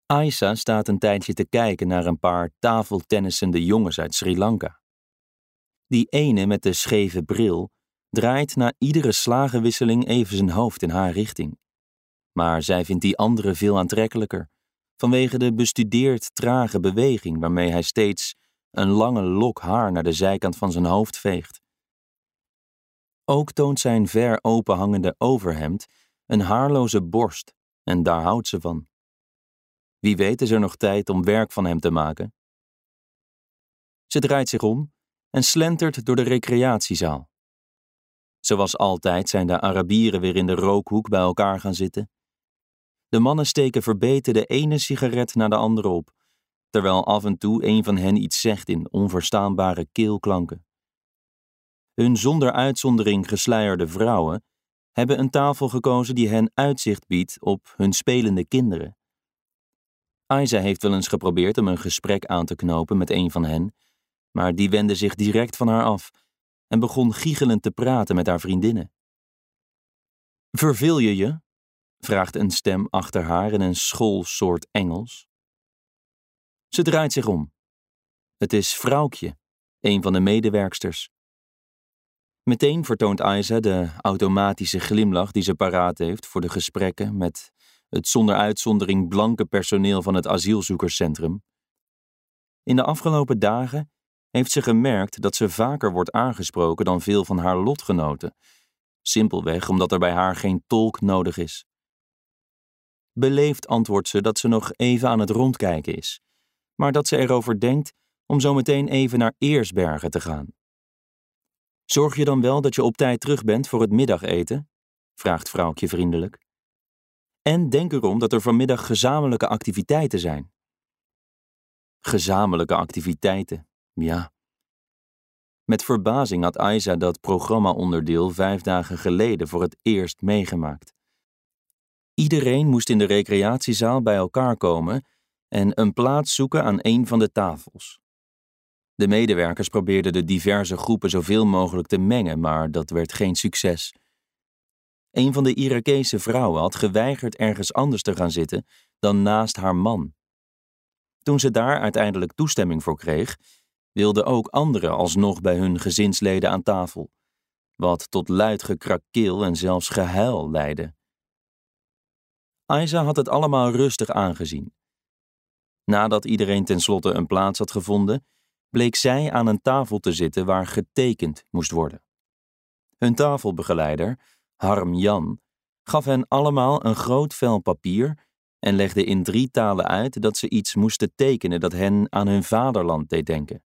Aisa staat een tijdje te kijken naar een paar tafeltennissende jongens uit Sri Lanka. Die ene met de scheve bril draait na iedere slagenwisseling even zijn hoofd in haar richting. Maar zij vindt die andere veel aantrekkelijker, vanwege de bestudeerd trage beweging waarmee hij steeds een lange lok haar naar de zijkant van zijn hoofd veegt. Ook toont zijn ver openhangende overhemd een haarloze borst en daar houdt ze van. Wie weet is er nog tijd om werk van hem te maken. Ze draait zich om en slentert door de recreatiezaal. Zoals altijd zijn de Arabieren weer in de rookhoek bij elkaar gaan zitten. De mannen steken verbeten de ene sigaret na de andere op, terwijl af en toe een van hen iets zegt in onverstaanbare keelklanken. Hun zonder uitzondering gesluierde vrouwen hebben een tafel gekozen die hen uitzicht biedt op hun spelende kinderen. Aisa heeft wel eens geprobeerd om een gesprek aan te knopen met een van hen, maar die wendde zich direct van haar af en begon giechelend te praten met haar vriendinnen. "Verveel je je?" vraagt een stem achter haar in een schoolsoort Engels. Ze draait zich om. Het is Vrouwtje, een van de medewerksters. Meteen vertoont Aisa de automatische glimlach die ze paraat heeft voor de gesprekken met het zonder uitzondering blanke personeel van het asielzoekerscentrum. In de afgelopen dagen heeft ze gemerkt dat ze vaker wordt aangesproken dan veel van haar lotgenoten, simpelweg omdat er bij haar geen tolk nodig is. Beleefd antwoordt ze dat ze nog even aan het rondkijken is, maar dat ze erover denkt om zo meteen even naar Eersbergen te gaan. "Zorg je dan wel dat je op tijd terug bent voor het middageten?" vraagt Vrouwtje vriendelijk. "En denk erom dat er vanmiddag gezamenlijke activiteiten zijn." Gezamenlijke activiteiten, ja. Met verbazing had Aisa dat programma-onderdeel 5 dagen geleden voor het eerst meegemaakt. Iedereen moest in de recreatiezaal bij elkaar komen en een plaats zoeken aan een van de tafels. De medewerkers probeerden de diverse groepen zoveel mogelijk te mengen, maar dat werd geen succes. Een van de Irakese vrouwen had geweigerd ergens anders te gaan zitten dan naast haar man. Toen ze daar uiteindelijk toestemming voor kreeg, wilden ook anderen alsnog bij hun gezinsleden aan tafel, wat tot luid gekrakeel en zelfs gehuil leidde. Aisa had het allemaal rustig aangezien. Nadat iedereen tenslotte een plaats had gevonden, bleek zij aan een tafel te zitten waar getekend moest worden. Hun tafelbegeleider, Harm Jan, gaf hen allemaal een groot vel papier en legde in 3 talen uit dat ze iets moesten tekenen dat hen aan hun vaderland deed denken.